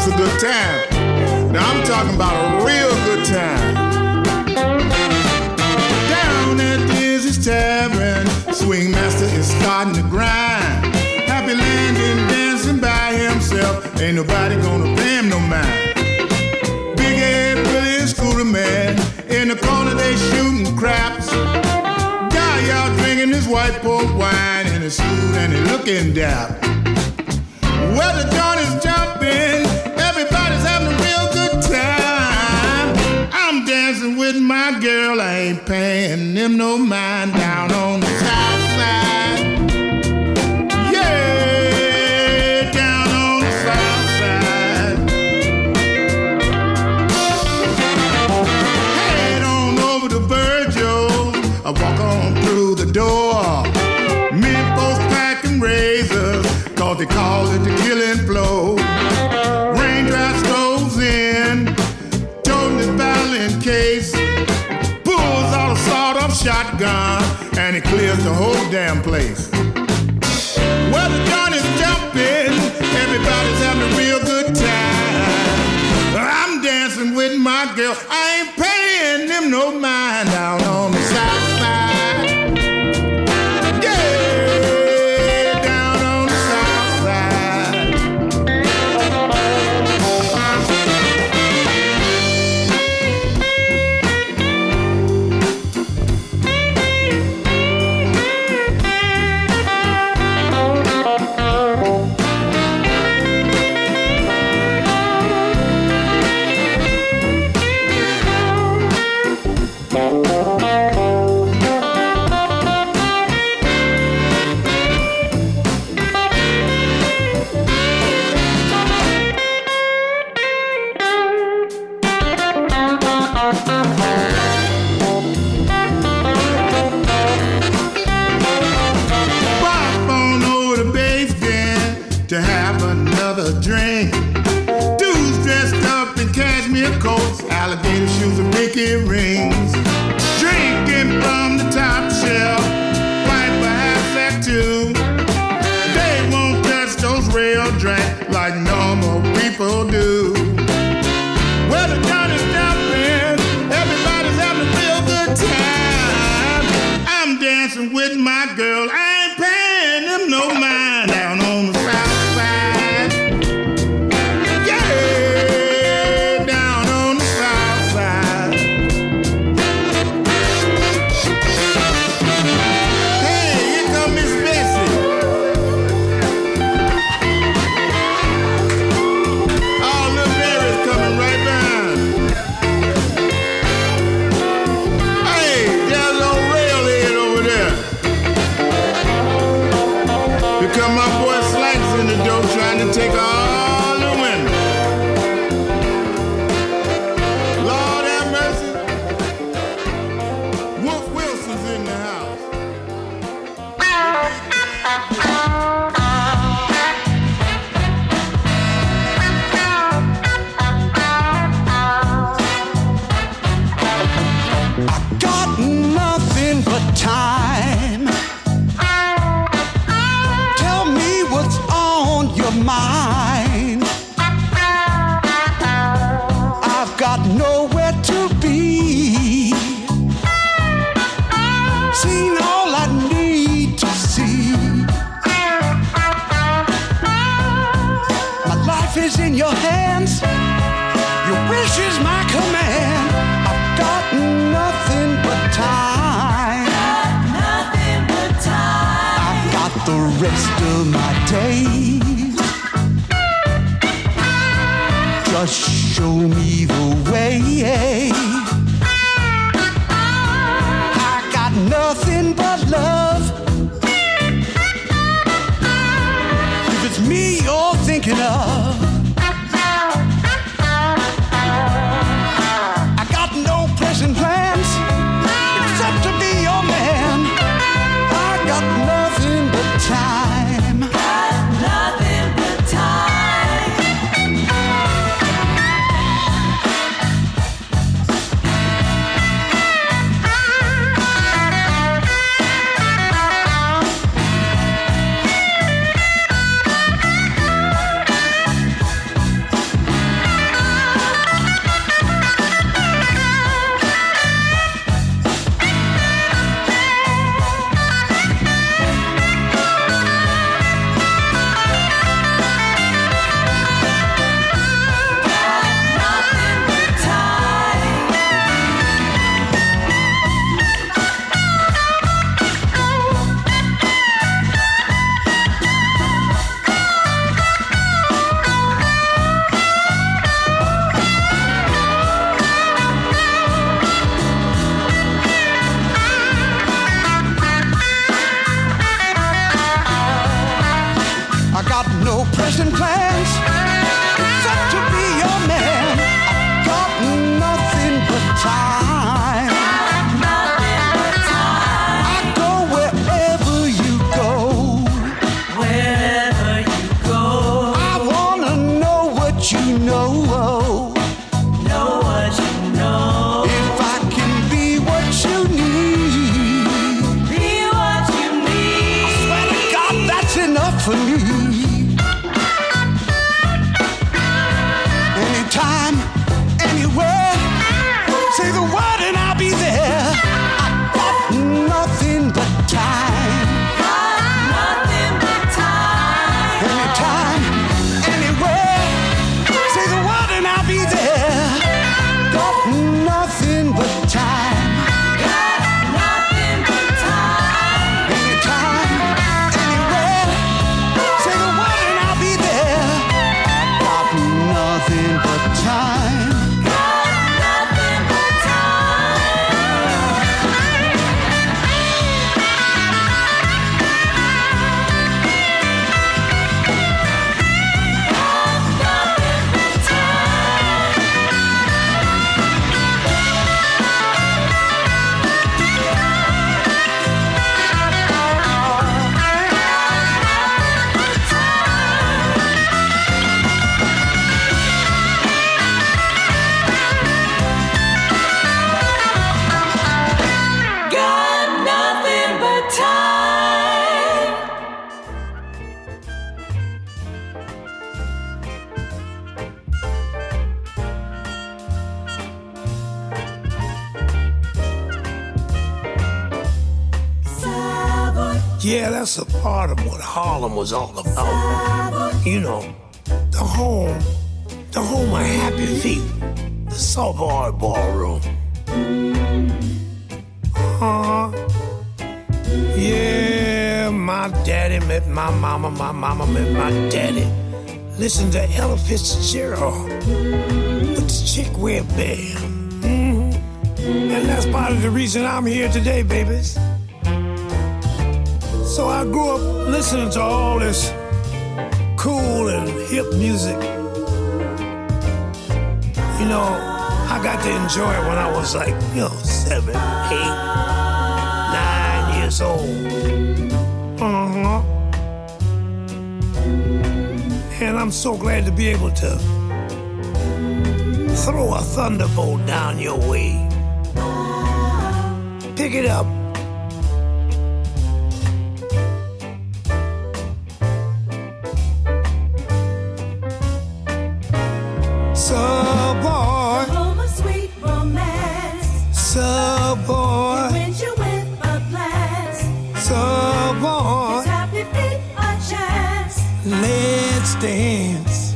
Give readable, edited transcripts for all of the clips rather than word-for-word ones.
a good time. Now I'm talking about a real good time. Down at Dizzy's Tavern, Swing Master is starting to grind. Happy Landon dancing by himself, ain't nobody gonna pay him no mind. Big Ed Willie and Scooter Man, in the corner they shooting craps. Guy out drinking his white pork wine in his suit and he looking dap. Well, the joint is jumping, everybody's having a real good time. I'm dancing with my girl, I ain't paying them no mind. Down on the south side, yeah, down on the south side. Head on over to Virgil's, I walk on through the door. Men folks packing razors, cause they call it the killing flow. Raindrops goes in, toting his violin case, pulls out a sawed-off shotgun, and he clears the whole damn place. Well, the joint is jumping, everybody's having a real good time. I'm dancing with my girl, I ain't paying them no mind. Down on the south side. To have another drink. Dudes dressed up in cashmere coats, alligator shoes and pinky rings. Drinking from the top shelf, pipe a half sack too. They won't touch those real drinks like normal people do. Well, the joint is jumping, everybody's having a real good time. I'm dancing with my girl, I ain't paying them no mind. Down on the south. Take all the women. Lord have mercy. Wolf Wilson's in the house. I got nothing but time. Tell me what's on your mind. I've got nowhere to be. Seen all I need to see. My life is in your hands. Your wish is my command. I've got nothing but time. Nothing but time. I've got the rest of my days. Just show me the way. I got nothing but love. If it's me you're thinking of, I got no present plans except to be your man. I got nothing but time. Got nothing but time. for me. Anytime, anywhere, say the word and I'll be there. I got nothing but time. Nothing but time. Anytime, anywhere, say the word and I'll be there. Got nothing but time. Nothing but time. Anytime, anywhere, say the word and I'll be there. Got nothing but time. Nothing but got nothing but time. Savoy, Yeah, that's a part of what Harlem was all about. You know, the home of happy feet, the Savoy Ballroom. Yeah, my daddy met my mama met my daddy. Listen to Ella Fitzgerald with the Chick Webb Band. And that's part of the reason I'm here today, babies. So I grew up listening to all this cool and hip music. You know, I got to enjoy it when I was like, 7, 8, 9 years old. And I'm so glad to be able to throw a thunderbolt down your way. Pick it up. Savoy, home of sweet romance. Savoy, Quench you with a glance. Savoy, Happy feet a chance. let's dance.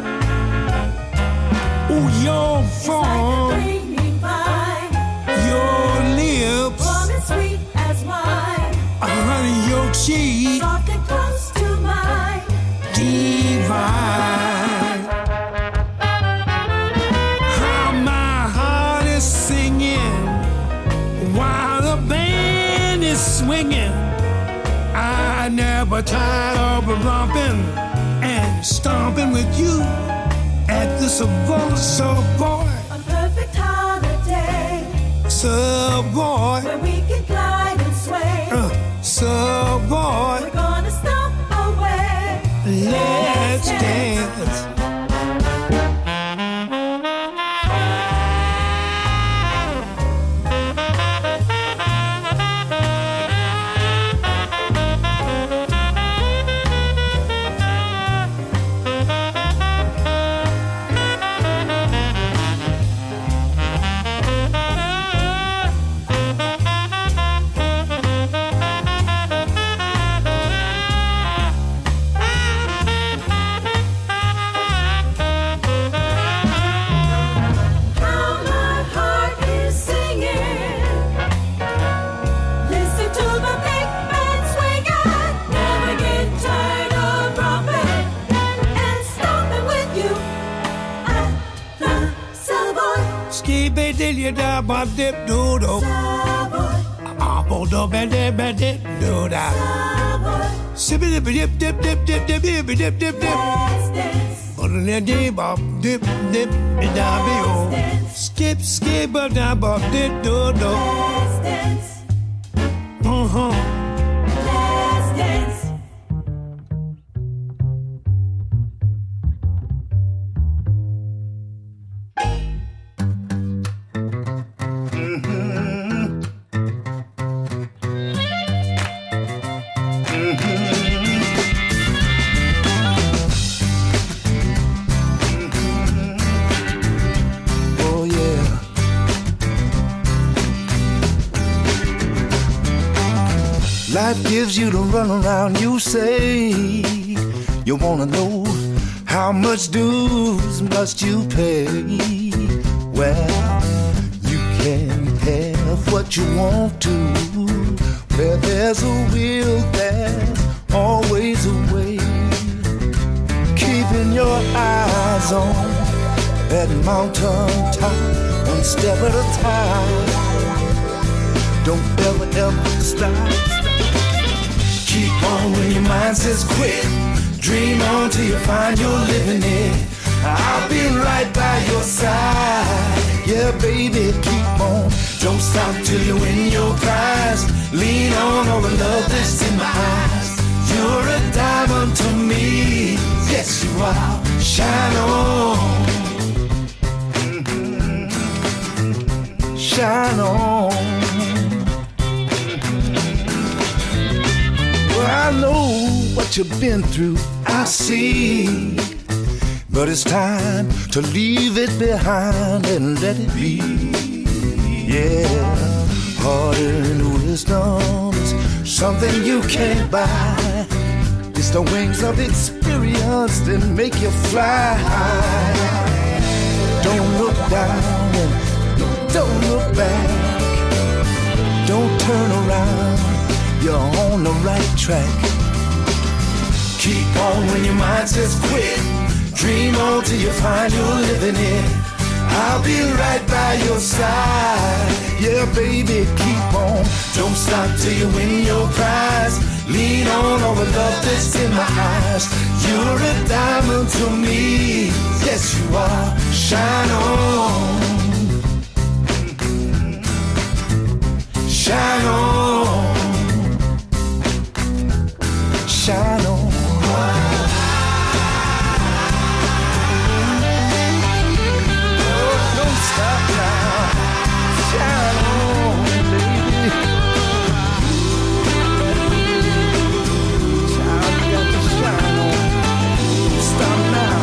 Ooh, your Like a form, gleaming vine. your lips, Warm and sweet as wine. honey, your cheek, Soft and close to mine. divine. How my heart is singing while the band is swinging. I never tired of romping and stomping with you at the Savoy, A perfect holiday. Savoy, Where we can glide and sway. Savoy, We're gonna stomp away. let's dance. How my heart is singing. Listen to the big band swinging. Never get tired of romping and stomping with you at the Savoy. Skibby dilly da ba dip doo do. Savoy, Apple do ba dip doo da. Savoy, Sibby dip dip dip dip dip dip dip dip dip dip. let's dance. Dip bop dip dip da bi o. Skip skip ba da bop dip doo do. Let's dance. Let's dance. Life gives you the runaround, you say. You wanna know how much dues must you pay? Well, you can have what you want to. Where there's a will, there's always a way. Keeping your eyes on that mountain top, one step at a time. Don't ever stop. Keep on when your mind says quit. Dream on till you find you're living it. I'll be right by your side. Yeah, baby, keep on. Don't stop till you win your prize. Lean on all the love that's in my eyes. You're a diamond to me. Yes, you are. Shine on. Shine on. Well, I know what you've been through, I see. But it's time to leave it behind and let it be. Yeah, harder and wisdom is something you can't buy. It's the wings of experience that make you fly high. Don't look down and don't look back. Don't turn around, you're on the right track. Keep on when your mind says quit. Dream on till you find you're living it. I'll be right by your side. Yeah, baby, keep on. Don't stop till you win your prize. Lean on all the love that's in my eyes. You're a diamond to me. Yes, you are. Shine on. Shine on. Shine on. Stop now, shine on, baby. Child, you got to shine on. Stop now.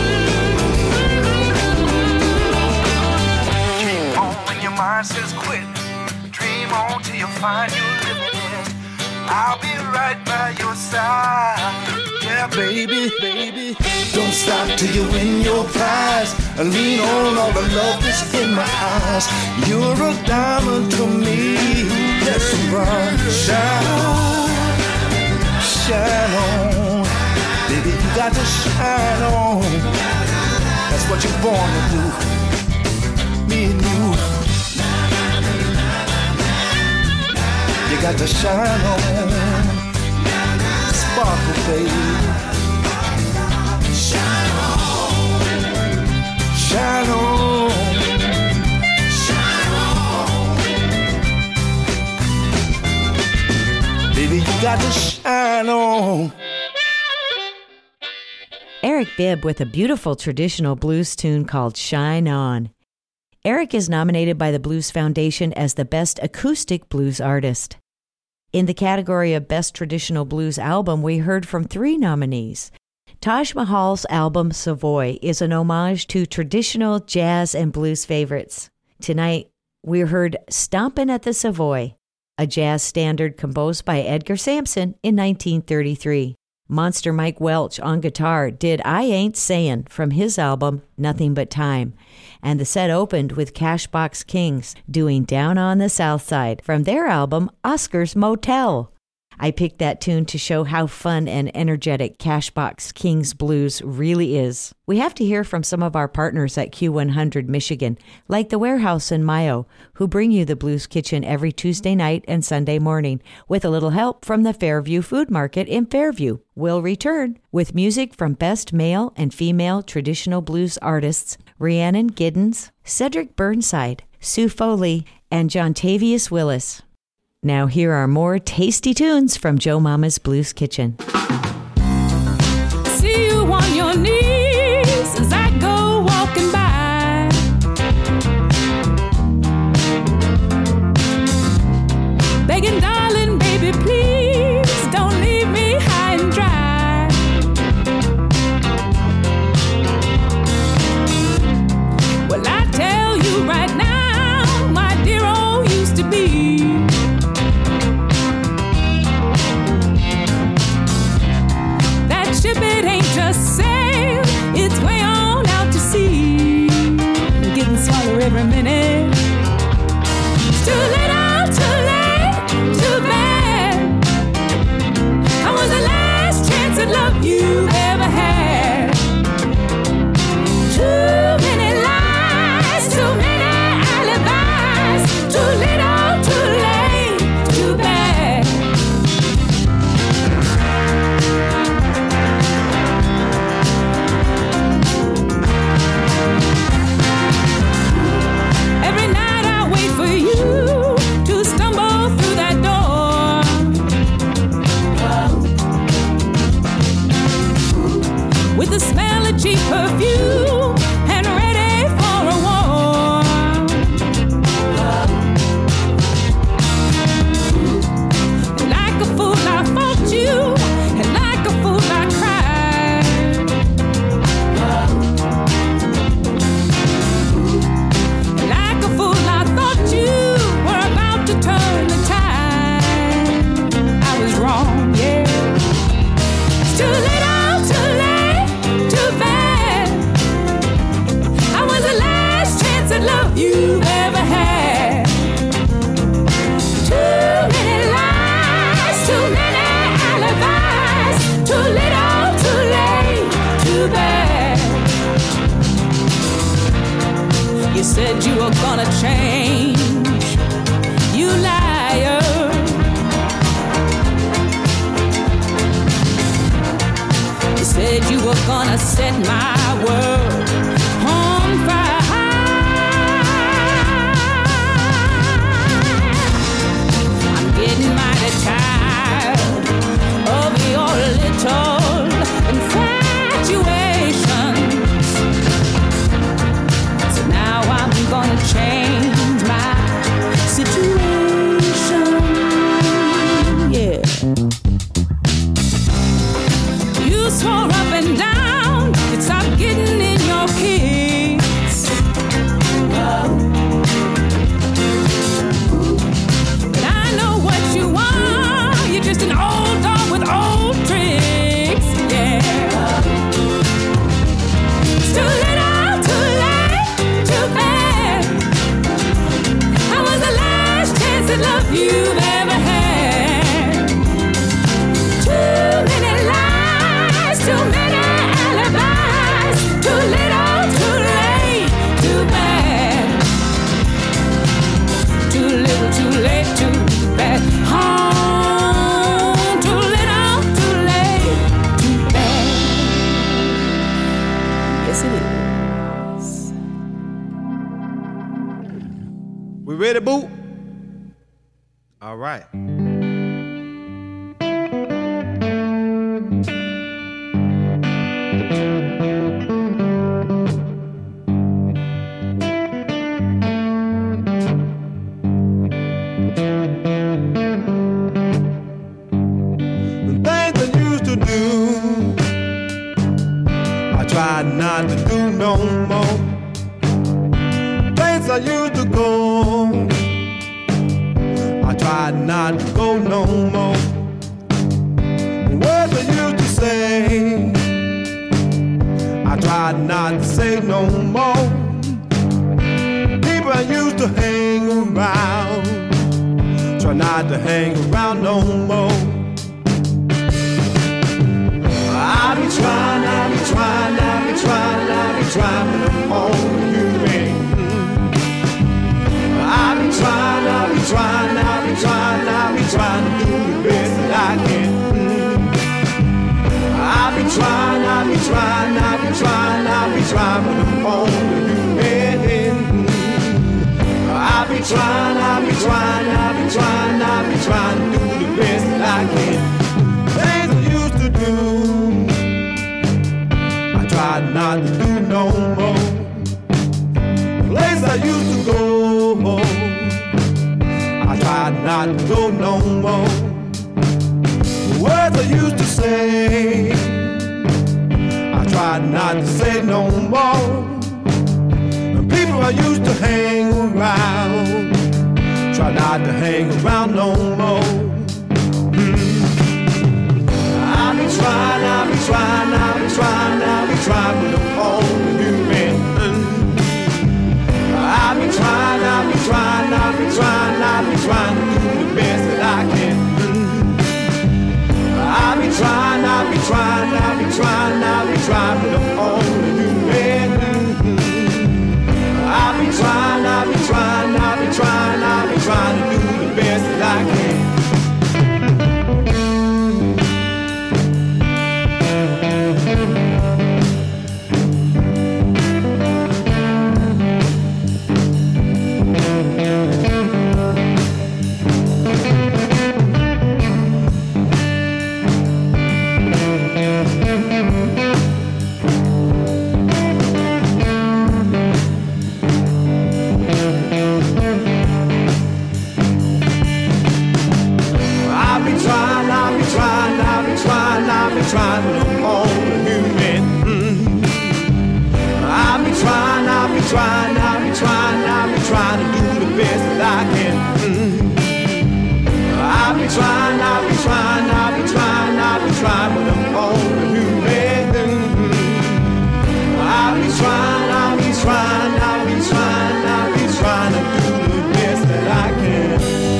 Keep on when your mind says quit. Dream on till you find you're living it. I'll be right by your side. Yeah, baby, baby. Don't stop till you win your prize. And lean on all the love that's in my eyes. You're a diamond to me. Yes, you are. Shine on. Shine on. Baby, you got to shine on. That's what you're born to do. Me and you. You got to shine on. Sparkle, baby. Shine on. Shine on. Shine on. Baby, you got to shine on. Eric Bibb with a beautiful traditional blues tune called Shine On. Eric is nominated by the Blues Foundation as the Best Acoustic Blues Artist. In the category of Best Traditional Blues Album, we heard from 3 nominees. Taj Mahal's album Savoy is an homage to traditional jazz and blues favorites. Tonight, we heard Stompin' at the Savoy, a jazz standard composed by Edgar Sampson in 1933. Monster Mike Welch on guitar did I Ain't Sayin' from his album Nothing But Time. And the set opened with Cashbox Kings doing Down on the South Side from their album Oscar's Motel. I picked that tune to show how fun and energetic Cashbox Kings blues really is. We have to hear from some of our partners at Q100 Michigan, like The Warehouse in Mayo, who bring you the Blues Kitchen every Tuesday night and Sunday morning, with a little help from the Fairview Food Market in Fairview. We'll return with music from best male and female traditional blues artists Rhiannon Giddens, Cedric Burnside, Sue Foley, and Jontavius Willis. Now here are more tasty tunes from Joe Mama's Blues Kitchen. See you on your knees as I go walking by. Begging, darling, baby, please don't leave me high and dry. Well, I tell you right now, my dear old used to be. love you and ready for a war. Like a fool I fought you, and like a fool I cried. Like a fool I thought you were about to turn the tide. I was wrong, yeah. It's too little, too late, too bad. I was the last chance at love you've ever had. Too many lies, too many alibis. Too little, too late, too bad. You said you were gonna change, you liar. You said you were gonna set my world on fire. I'm getting mighty tired of your little infatuations. So now I'm gonna change my situation. Yeah. You swore up and down you'd stop getting in your kicks. But I know what you are. You're just an old dog with old tricks. Yeah. It's too little, too late, too bad. I was the last chance at love you've ever had. Too many lies, too many alibis. Too little, too late, too bad. Too little, too late, too bad. Oh, too little, too late, too bad. Yes, it is. We ready, boo? All right. The things I used to do, I try not to do no more. Things I used to go, I try not to go no more. Words I used to say, I try not to say no more. People I used to hang around, try not to hang around no more. I be trying, I be trying, I be trying, I be trying, but I'm on you, man. I be trying, I be trying, I be trying, I be trying to do the best that I can. I be trying, I be trying, I be trying, I be trying, but I'm on you, man. I be trying, I be trying, I be trying, I be trying to do the best that I can. Things I used to do, I try not to do no more. Place I used to go, I try not to go no more. Words I used to say, I try not to say no more. The people I used to hang around, try not to hang around no more. I be trying, I be trying, I be trying, I be trying, but I'm on you, man. I be trying, I be trying, I be trying, I be trying to do the best that I can. I be trying, I be trying, I be trying, I be trying, but I'm on you, man. I be trying, I be trying, I be trying, I be trying to do the best that I can. trying to look on the human. I'll be trying, I'll be trying, I'll be trying, I'll be trying to do the best that I can. I'll be trying, I'll be trying, I'll be trying, I'll be trying, but I'm on the human. I'll be trying, I'll be trying, I'll be trying, I'll be trying to do the best that I can.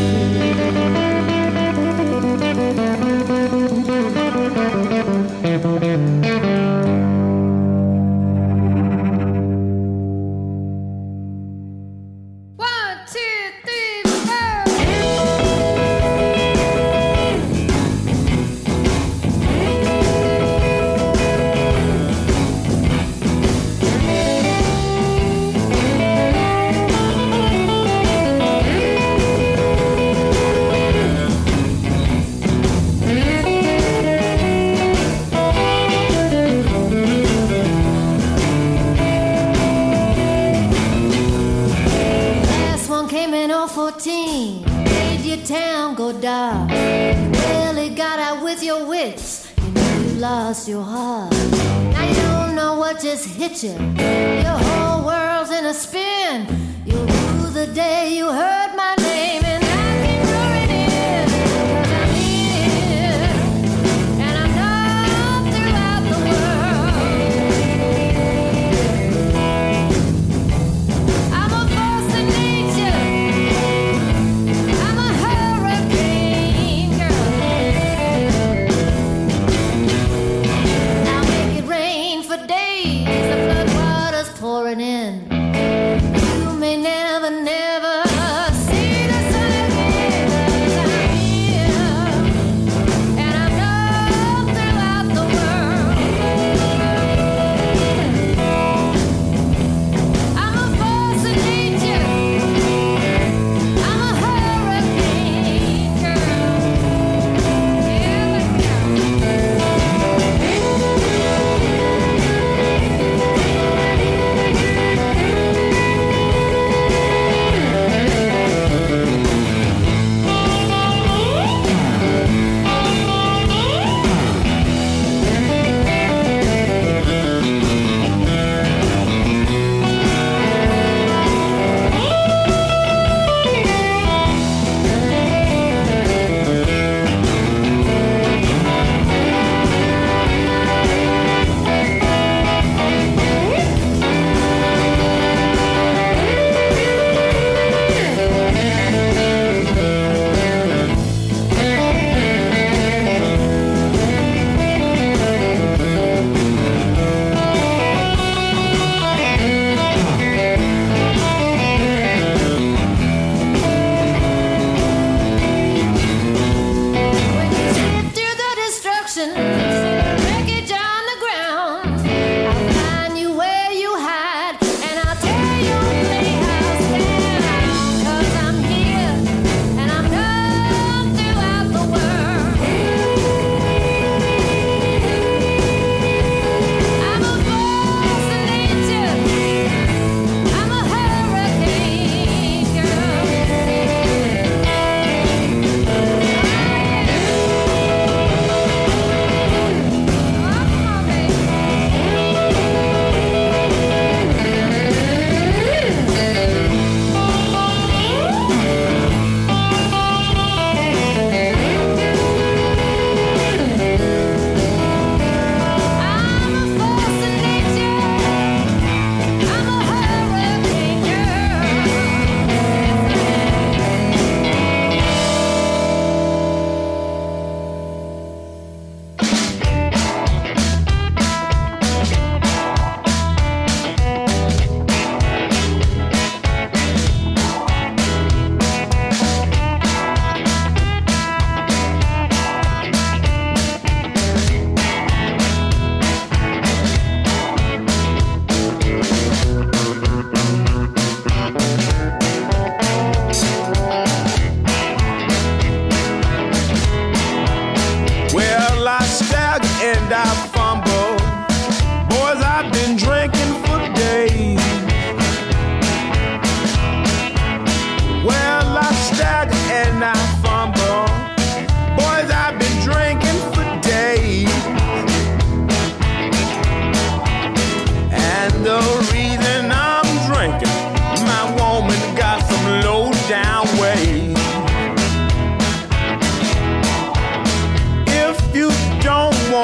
Well, it got out with your wits. You know you lost your heart. Now you don't know what just hit you. Your whole world's in a spin. You'll lose the day you heard my name. And I keep roaring in, 'cause I'm here. And I'm known throughout the world. I'm a force of nature. I'm a hurricane girl. I'll make it rain for days. The flood water's pouring in. You may never, never see the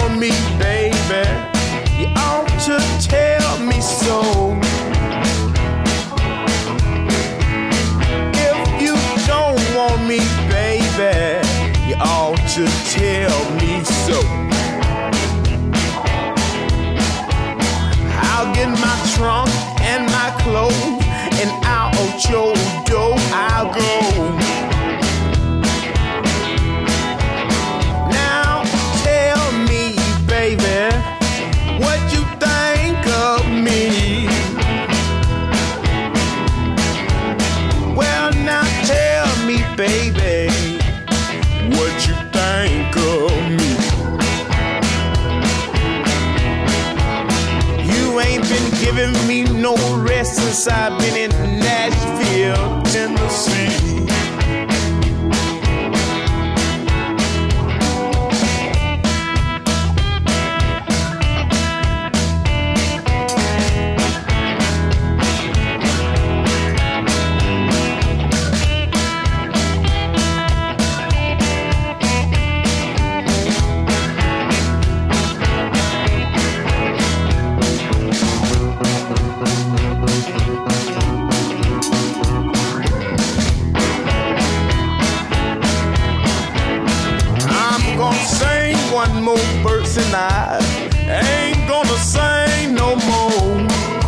want me, baby, you ought to tell me so. If you don't want me, baby, you ought to tell me so. I'll get my trunk and my clothes, and out your door I'll go. Now tell me, baby, what you think of me. Well, now tell me, baby, what you think of me. You ain't been giving me no rest since I've been in Nashville, Tennessee. One more verse and I ain't gonna sing no more.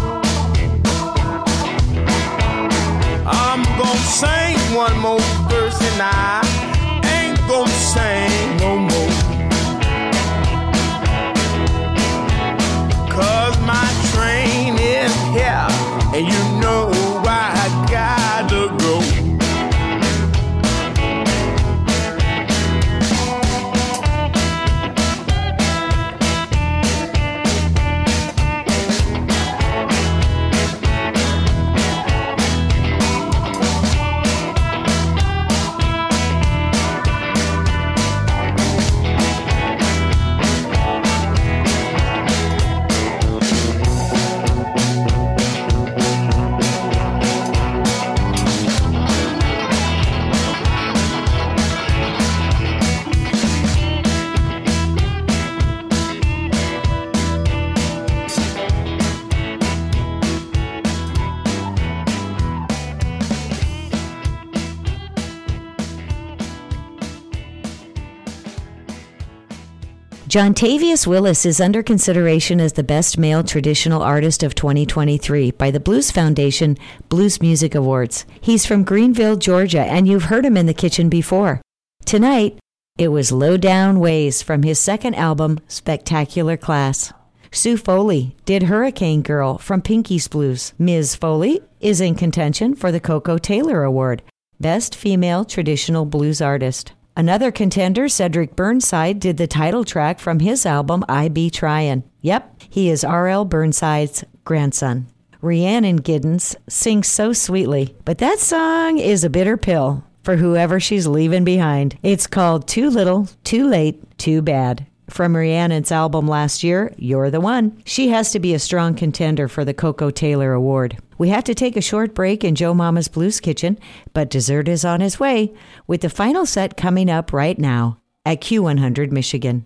I'm gonna sing one more verse and I ain't gonna sing no more. 'Cause my train is here and you know I gotta go. Jontavius Willis is under consideration as the best male traditional artist of 2023 by the Blues Foundation Blues Music Awards. He's from Greenville, Georgia, and you've heard him in the kitchen before. Tonight, it was Low Down Ways from his second album, Spectacular Class. Sue Foley did Hurricane Girl from Pinky's Blues. Ms. Foley is in contention for the Coco Taylor Award, Best Female Traditional Blues Artist. Another contender, Cedric Burnside, did the title track from his album, I Be Tryin'. Yep, he is R.L. Burnside's grandson. Rhiannon Giddens sings so sweetly, but that song is a bitter pill for whoever she's leaving behind. It's called Too Little, Too Late, Too Bad. From Rhiannon's album last year, You're the One. She has to be a strong contender for the Coco Taylor Award. We have to take a short break in Joe Mama's Blues Kitchen, but dessert is on his way, with the final set coming up right now at Q100 Michigan.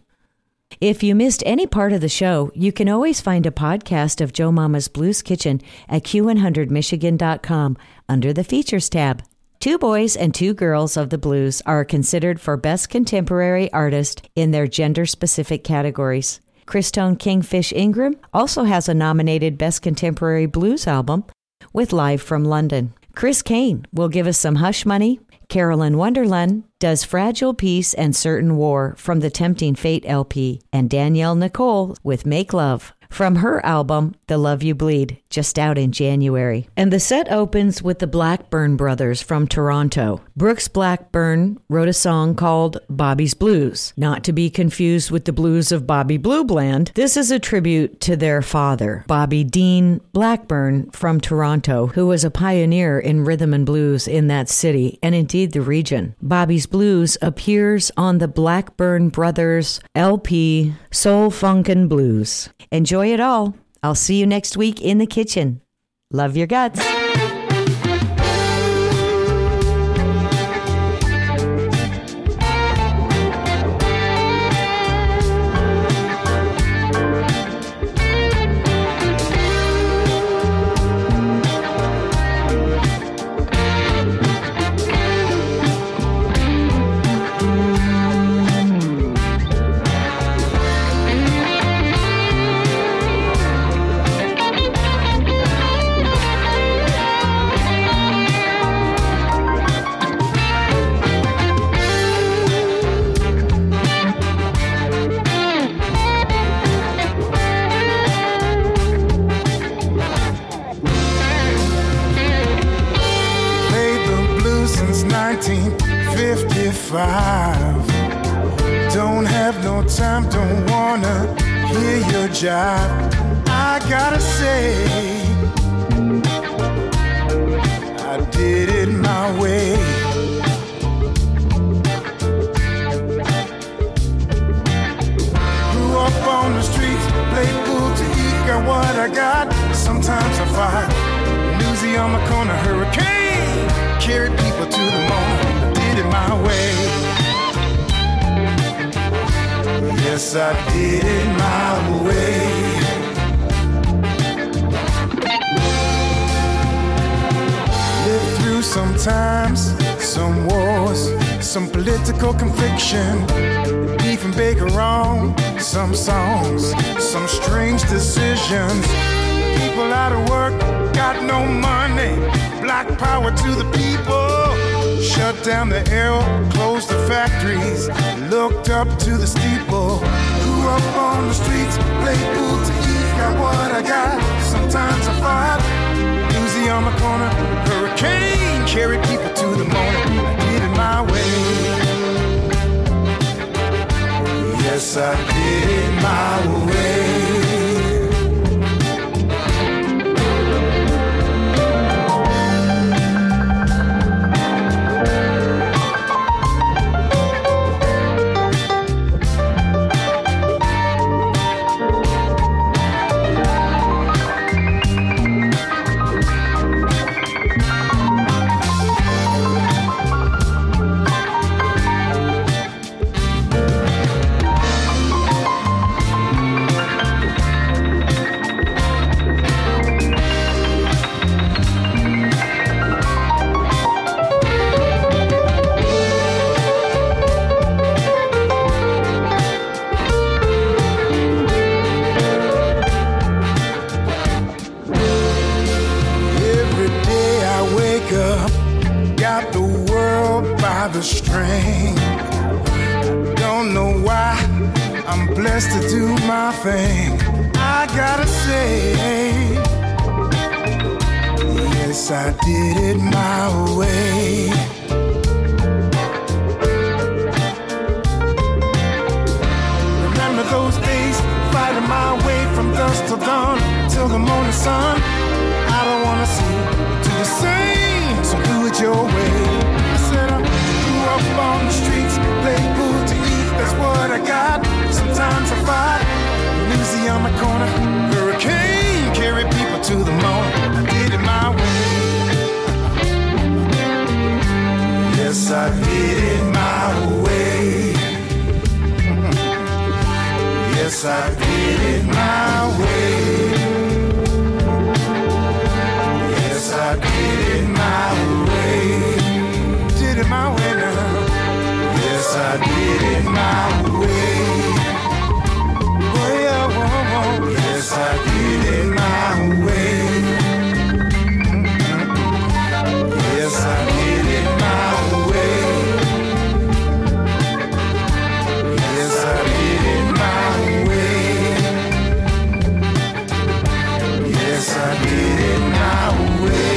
If you missed any part of the show, you can always find a podcast of Joe Mama's Blues Kitchen at Q100Michigan.com under the Features tab. Two boys and two girls of the blues are considered for Best Contemporary Artist in their gender-specific categories. Christone Kingfish Ingram also has a nominated Best Contemporary Blues album with Live from London. Chris Kane will give us some Hush Money. Carolyn Wonderland does Fragile Peace and Certain War from the Tempting Fate LP. And Danielle Nicole with Make Love from her album, The Love You Bleed, just out in January. And the set opens with the Blackburn Brothers from Toronto. Brooks Blackburn wrote a song called Bobby's Blues, not to be confused with the blues of Bobby Blue Bland. This is a tribute to their father, Bobby Dean Blackburn from Toronto, who was a pioneer in rhythm and blues in that city and indeed the region. Bobby's Blues appears on the Blackburn Brothers LP, Soul Funkin' Blues. Enjoy it all. I'll see you next week in the kitchen. Love your guts. time, don't wanna hear your jive. I gotta say, I did it my way. Grew up on the streets, played pool to eat, got what I got. Sometimes I fight. Newsy on my corner, hurricane, carried people to the moon. I did it my way. Yes, I did it my way. Lived through some times, some wars, some political conviction, beef and bacon wrong, some songs, some strange decisions. People out of work, got no money. Black power to the people. Shut down the air, closed the factories, looked up to the steeple. Grew up on the streets, played pool to eat, got what I got. Sometimes I fight. Newsy on my corner, hurricane, carried people to the morning. I did it my way. Yes, I did it my way. To do my thing, I gotta say, yes, I did it my way. Remember those days, fighting my way from dusk till dawn, till the morning sun. I don't wanna see you do the same, so do it your way. I said I grew up on the streets, played pool to eat, that's what I got. Sometimes I fight, Lucy on my corner, hurricane, carry people to the moon. I did it my way. Yes, I did it my way. Yes, I did it my way. Yes, I did it my way. Did it my way now. Yes, I did it my way. Yes, I did it my way. Yes, I did it my way. Yes, I did it my way. Yes, I did it my way.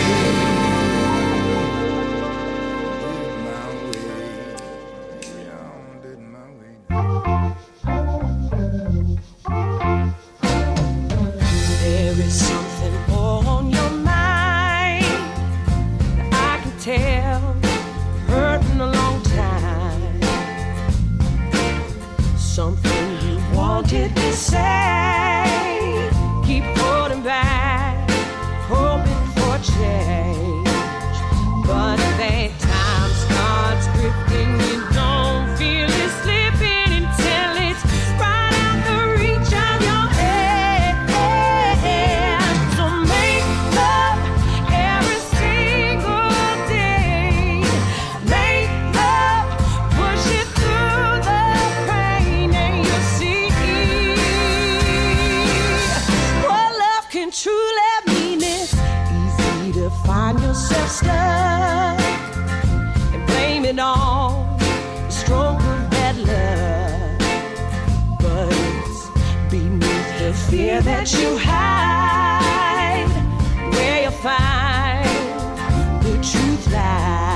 Fear that you hide, where you find the truth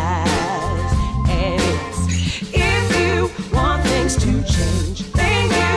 lies. And it's, if you want things to change, then you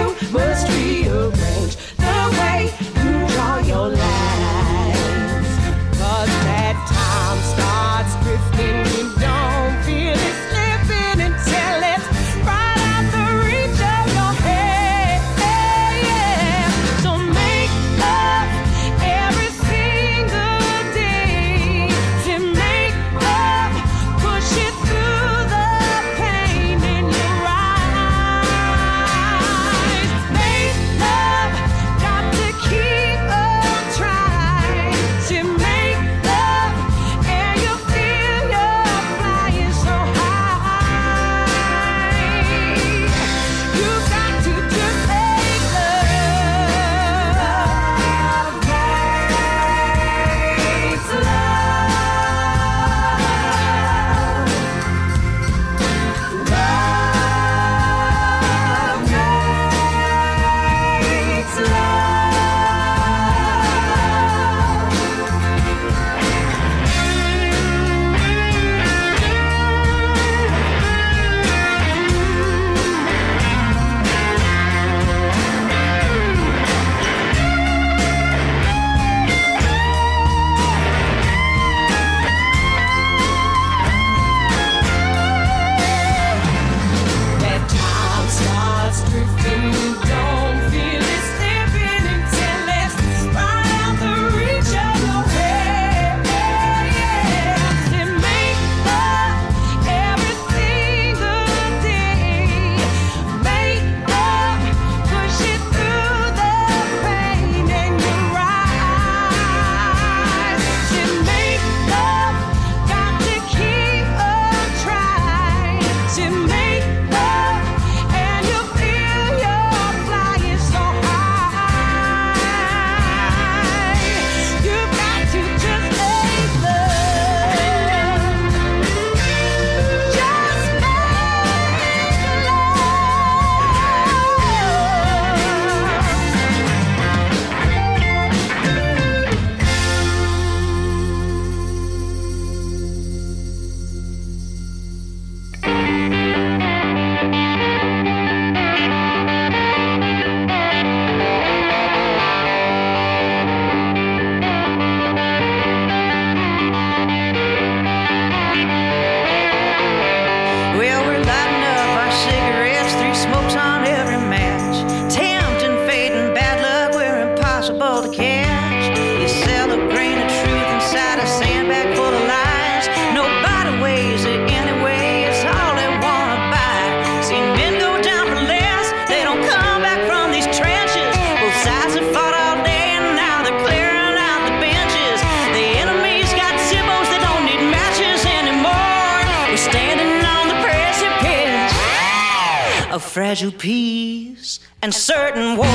fragile peace and certain war.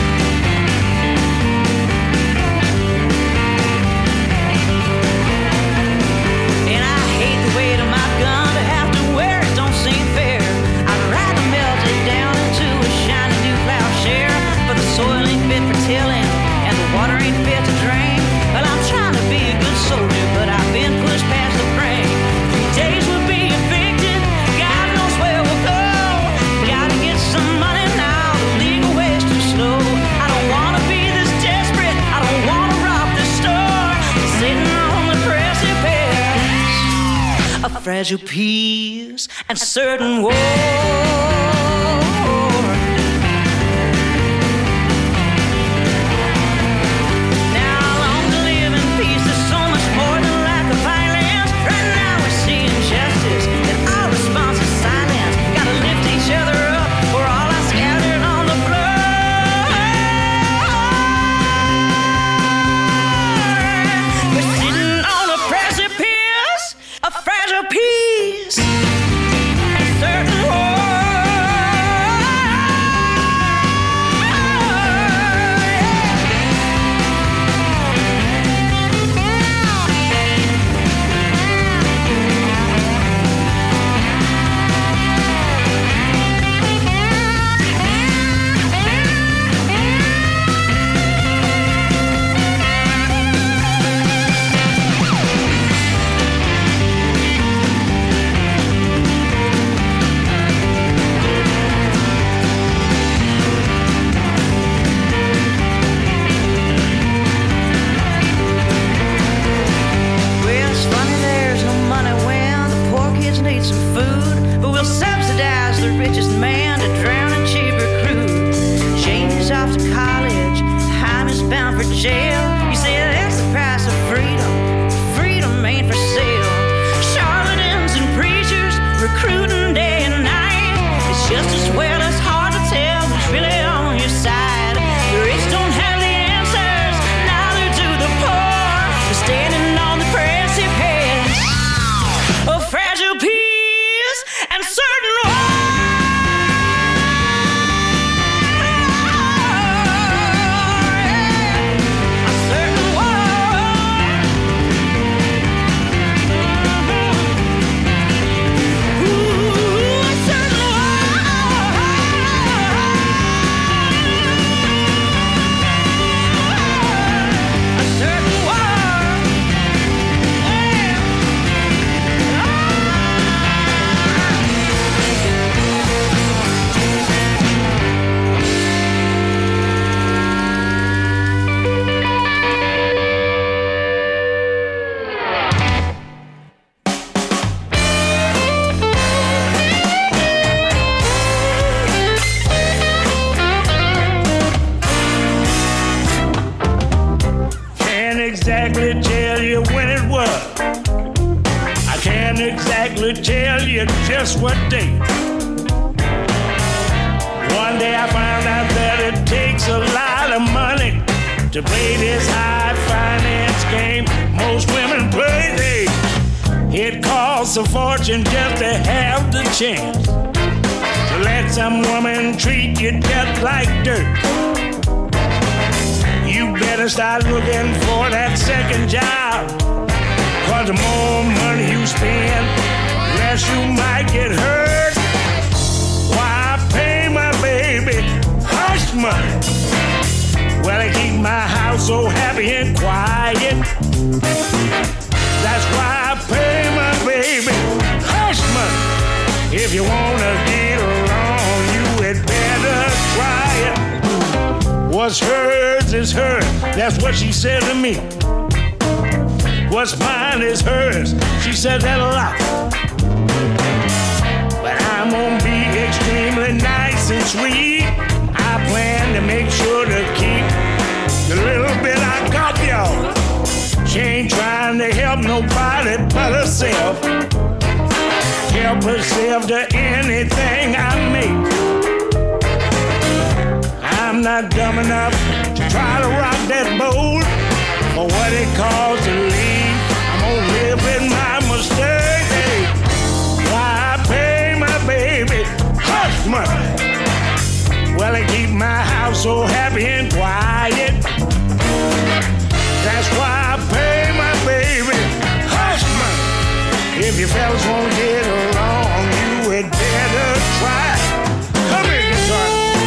And I hate the weight of my gun, to have to wear it don't seem fair. I'd rather melt it down into a shiny new plowshare, but the soil ain't fit for tilling and the water ain't fit to drink. Well, I'm trying to be a good soldier, but I've been pushed past the brink. Days will be evicted, God knows where we'll go. Gotta get some money now, the legal way's too slow. I don't wanna be this desperate, I don't wanna rob this store. Sitting on the precipice of fragile peace and certain war. Peace and certain exactly tell you just what day. One day I found out that it takes a lot of money to play this high finance game most women play. It costs a fortune just to have the chance to let some woman treat you just like dirt. You better start looking for that second job, 'cause the more money you spend, less you might get hurt. Why pay my baby hush money? Well, I keep my house so happy and quiet. That's why I pay my baby hush money. If you wanna get along, you had better try it. What's hers is hers, that's what she said to me. What's mine is hers, she said that a lot. But I'm gonna be extremely nice and sweet. I plan to make sure to keep the little bit I got, y'all. She ain't trying to help nobody but herself. Help herself to anything I make. I'm not dumb enough to try to rock that boat. For what it costs to leave, I'm gonna live in my mistake. Why I pay my baby hush money? Well, it keep my house so happy and quiet. That's why I pay my baby hush money. If you fellas wanna get along, you had better try. Come here, guitar.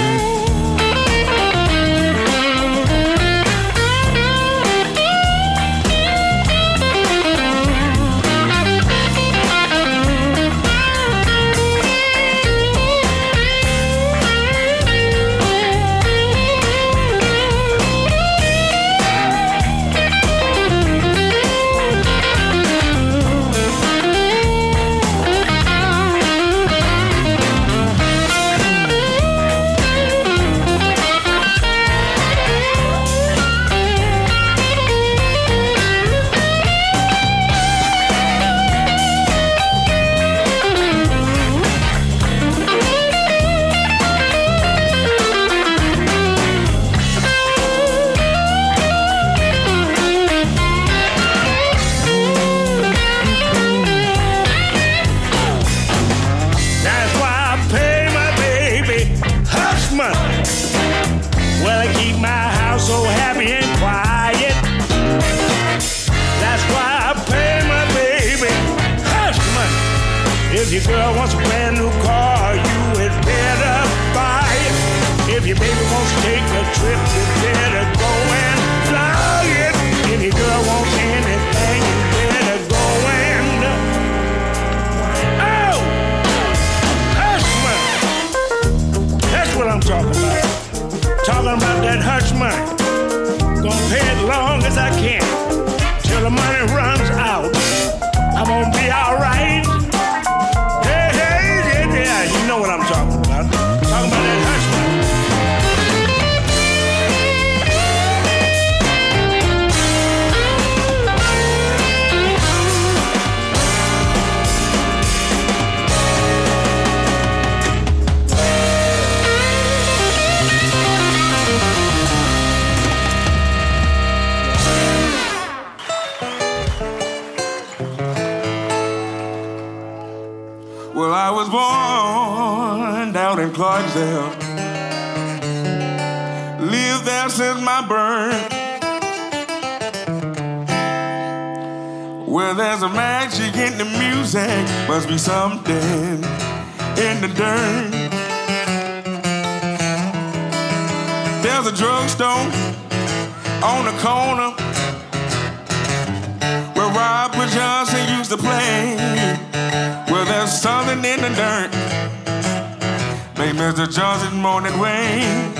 If your girl wants a brand new car, you had better buy it. If your baby wants to take a trip, you better go and fly it. If your girl wants anything, you better go and oh, hush money. That's what I'm talking about. Talking about that hush money. Gonna pay it long as I can till the money runs out. I'm gonna be all right. Yeah, you know what I'm talking about. Talking about that hush money. Well, I was born down in Clarksdale. Lived there since my birth. Where there's a magic in the music, must be something in the dirt. There's a drugstore on the corner where Robert Johnson used to play. Well, there's something in the dirt made Mr. Johnson morning rain.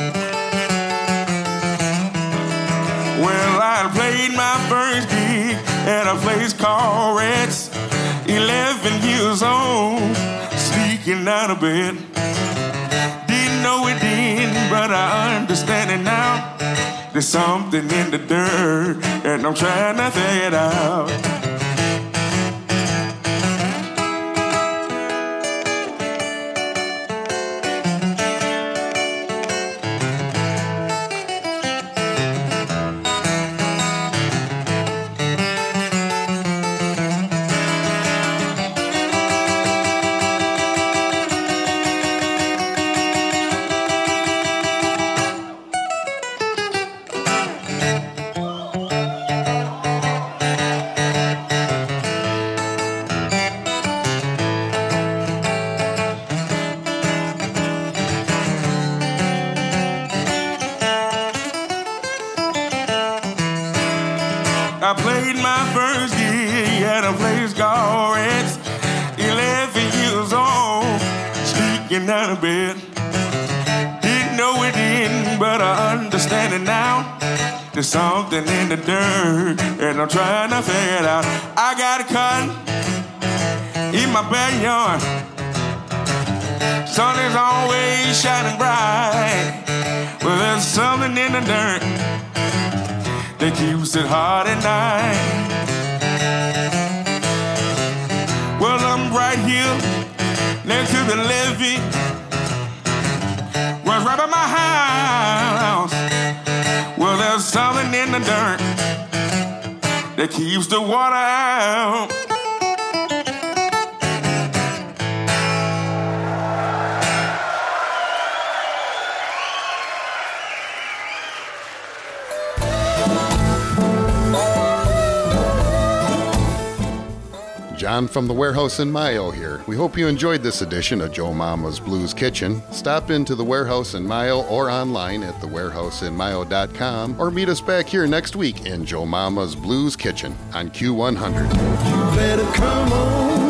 Well, I played my first gig at a place called Reds, 11 years old, sneaking out of bed. Didn't know it then, but I understand it now. There's something in the dirt, and I'm trying to figure it out. I played my first gig at a place called Reds, 11 years old, sneaking out of bed. Didn't know it then, but I understand it now. There's something in the dirt, and I'm trying to figure it out. I got a cotton in my backyard. Sun is always shining bright. Well, there's something in the dirt that keeps it hot at night. Well, I'm right here next to the levee, well, right by my house. Well, there's something in the dirt that keeps the water out. John from the Warehouse in Mayo here. We hope you enjoyed this edition of Joe Mama's Blues Kitchen. Stop into the Warehouse in Mayo or online at thewarehouseinmayo.com or meet us back here next week in Joe Mama's Blues Kitchen on Q100. You better come on.